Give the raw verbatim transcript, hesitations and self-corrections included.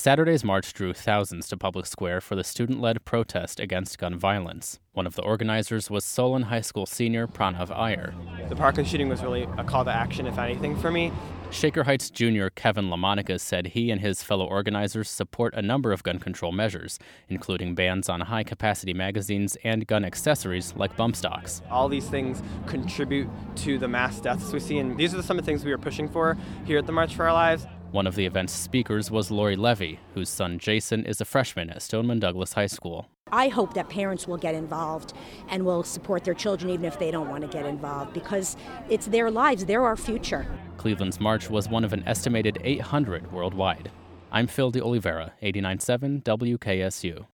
Saturday's march drew thousands to Public Square for the student-led protest against gun violence. One of the organizers was Solon High School senior Pranav Iyer. The Parkland shooting was really a call to action, if anything, for me. Shaker Heights junior Kevin LaMonica said he and his fellow organizers support a number of gun control measures, including bans on high-capacity magazines and gun accessories like bump stocks. All these things contribute to the mass deaths we see, and these are some of the things we are pushing for here at the March for Our Lives. One of the event's speakers was Lori Levy, whose son Jason is a freshman at Stoneman Douglas High School. I hope that parents will get involved and will support their children even if they don't want to get involved, because it's their lives, they're our future. Cleveland's march was one of an estimated eight hundred worldwide. I'm Phil de Oliveira, eighty-nine point seven W K S U.